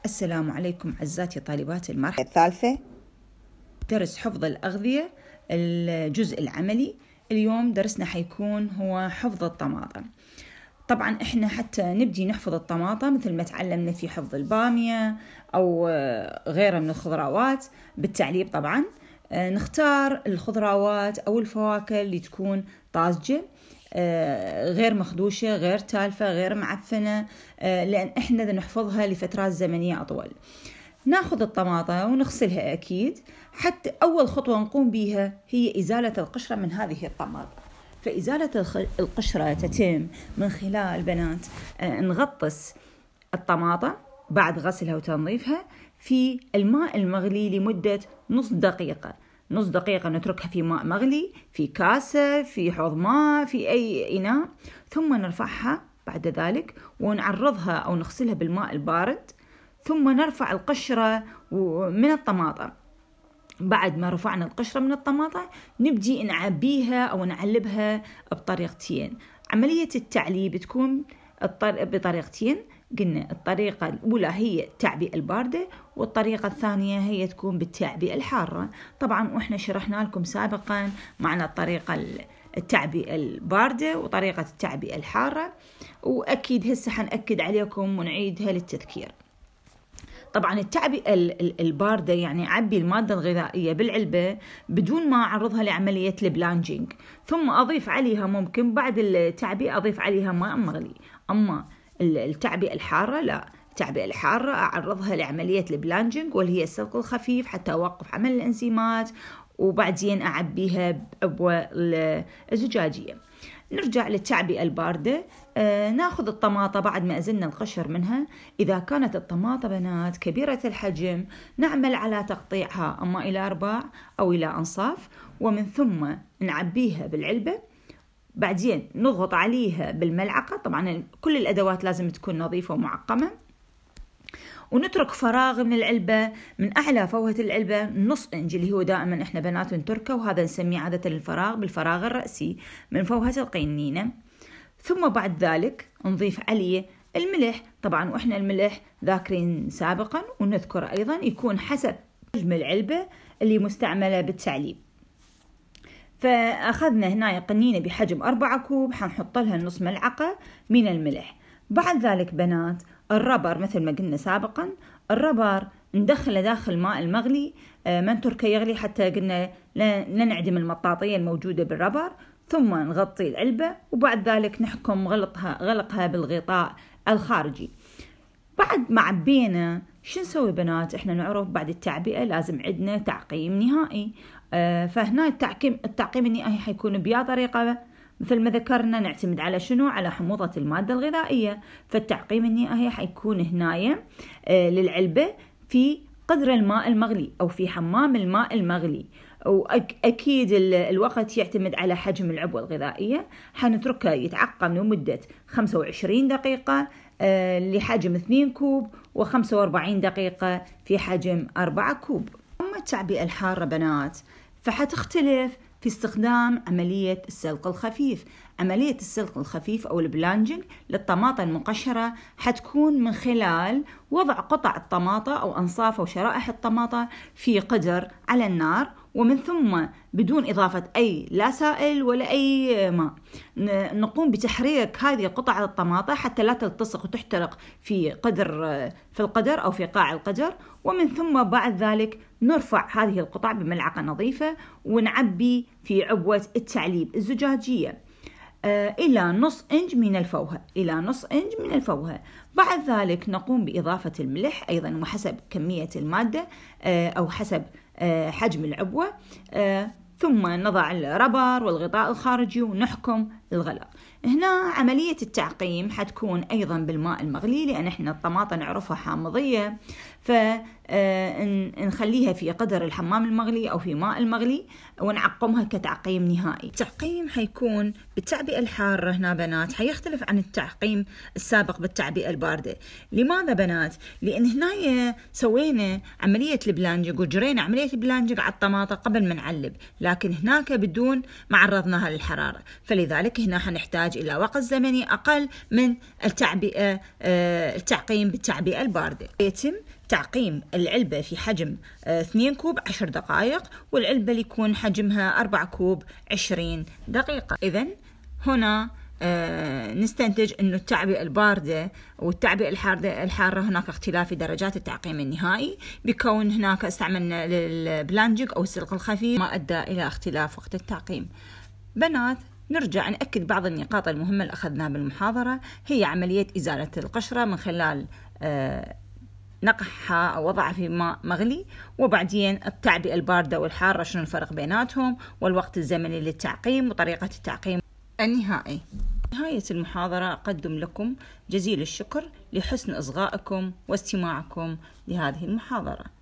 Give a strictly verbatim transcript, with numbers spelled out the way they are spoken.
السلام عليكم عزاتي طالبات المرحلة الثالثة، درس حفظ الأغذية الجزء العملي. اليوم درسنا حيكون هو حفظ الطماطم. طبعا احنا حتى نبدي نحفظ الطماطم مثل ما تعلمنا في حفظ البامية أو غيرها من الخضروات بالتعليب، طبعا نختار الخضروات أو الفواكه اللي تكون طازجة، غير مخدوشة، غير تالفة، غير معفنة، لأن إحنا نحفظها لفترات زمنية أطول. ناخذ الطماطم ونغسلها أكيد. حتى أول خطوة نقوم بها هي إزالة القشرة من هذه الطماطم. فإزالة القشرة تتم من خلال بنات نغطس الطماطم بعد غسلها وتنظيفها في الماء المغلي لمدة نص دقيقة. نص دقيقة نتركها في ماء مغلي، في كاسة، في حوض ماء، في أي إناء، ثم نرفعها بعد ذلك ونعرضها أو نغسلها بالماء البارد، ثم نرفع القشرة من الطماطم. بعد ما رفعنا القشرة من الطماطم نبدي نعبيها أو نعلبها بطريقتين. عملية التعليب تكون بطريقتين، قلنا الطريقة الأولى هي التعبئة الباردة، والطريقة الثانية هي تكون بالتعبئة الحارة. طبعا وإحنا شرحنا لكم سابقا معنى الطريقة التعبئة الباردة وطريقة التعبئة الحارة، وأكيد هسه حنأكد عليكم ونعيدها للتذكير. طبعا التعبئة الباردة يعني عبي المادة الغذائية بالعلبة بدون ما أعرضها لعملية البلانجينج، ثم أضيف عليها ممكن بعد التعبئة أضيف عليها ماء مغلي. أما التعبئة الحارة لا، التعبئة الحارة أعرضها لعملية البلانجينج واللي هي السلق الخفيف حتى أوقف عمل الإنزيمات، وبعدين أعبيها بأبوة الزجاجية. نرجع للتعبئة الباردة. آه ناخذ الطماطة بعد ما أزلنا القشر منها. إذا كانت الطماطة بنات كبيرة الحجم نعمل على تقطيعها أما إلى أرباع أو إلى أنصاف، ومن ثم نعبيها بالعلبة. بعدين نضغط عليها بالملعقة، طبعا كل الأدوات لازم تكون نظيفة ومعقمة، ونترك فراغ من العلبة من أعلى فوهة العلبة نص إنج، اللي هو دائما إحنا بنات نتركه، وهذا نسميه عادة الفراغ بالفراغ الرأسي من فوهة القنينة. ثم بعد ذلك نضيف عليه الملح. طبعا وإحنا الملح ذاكرين سابقا ونذكر أيضا يكون حسب حجم العلبة اللي مستعملة بالتعليب. فأخذنا هنا قنينة بحجم أربعة كوب، حنحط لها نص ملعقة من الملح. بعد ذلك بنات الربر مثل ما قلنا سابقا، الربر ندخله داخل الماء المغلي، ما نتركه يغلي حتى قلنا لا ننعدم المطاطية الموجودة بالربر، ثم نغطي العلبة وبعد ذلك نحكم غلقها غلقها بالغطاء الخارجي. بعد ما عبينا شو نسوي بنات؟ احنا نعرف بعد التعبئة لازم عندنا تعقيم نهائي. آه فهنا التعقيم التعقيم النهائي حيكون بيا طريقة مثل ما ذكرنا، نعتمد على شنو؟ على حموضة المادة الغذائية. فالتعقيم النهائي حيكون هنايا آه للعلبة في قدر الماء المغلي أو في حمام الماء المغلي، وأكيد الوقت يعتمد على حجم العبوة الغذائية. حنتركها يتعقم لمدة خمسة وعشرين دقيقة آه لحجم اثنين كوب، وخمسة وأربعين دقيقة في حجم أربعة كوب. أما التعبئة الحارة بنات فحتختلف في استخدام عملية السلق الخفيف. عملية السلق الخفيف أو البلانجينج للطماطة المقشرة حتكون من خلال وضع قطع الطماطة أو أنصاف أو شرائح الطماطة في قدر على النار، ومن ثم بدون إضافة أي لا سائل ولا أي ماء نقوم بتحريك هذه قطع الطماطة حتى لا تلتصق وتحترق في قدر في القدر أو في قاع القدر. ومن ثم بعد ذلك نرفع هذه القطع بملعقة نظيفة ونعبي في عبوة التعليب الزجاجية آه إلى نص إنج من الفوهة إلى نص إنج من الفوهة. بعد ذلك نقوم بإضافة الملح أيضا وحسب كمية المادة آه أو حسب آه حجم العبوة، آه ثم نضع الربر والغطاء الخارجي ونحكم الغلق. هنا عملية التعقيم حتكون أيضا بالماء المغلي، لأن إحنا الطماطة نعرفها حامضية، فنخليها في قدر الحمام المغلي أو في ماء المغلي ونعقمها كتعقيم نهائي. التعقيم حيكون بالتعبئة الحارة هنا بنات حيختلف عن التعقيم السابق بالتعبئة الباردة. لماذا بنات؟ لأن هنا سوينا عملية البلانجينج وجرينا عملية البلانجينج على الطماطة قبل ما نعلب، لكن هناك بدون ما عرضناها للحرارة، فلذلك دقيق. هنا حنحتاج إلى وقت زمني أقل من التعبئة التعقيم بالتعبئة الباردة. يتم تعقيم العلبة في حجم اثنين كوب عشر دقائق، والعلبة اللي يكون حجمها أربعة كوب عشرين دقيقة. إذن هنا آه نستنتج أنه التعبئة الباردة والتعبئة الحارة, الحارة هناك اختلاف في درجات التعقيم النهائي، بكون هناك استعملنا البلانجيك أو السلق الخفيف ما أدى إلى اختلاف وقت التعقيم. بنات، نرجع نأكد بعض النقاط المهمة اللي أخذناها بالمحاضرة. هي عملية إزالة القشرة من خلال آه نقحها أو وضعها في ماء مغلي، وبعدين التعبئة الباردة والحارة شنو الفرق بيناتهم، والوقت الزمني للتعقيم وطريقة التعقيم النهائي. نهاية المحاضرة أقدم لكم جزيل الشكر لحسن إصغائكم واستماعكم لهذه المحاضرة.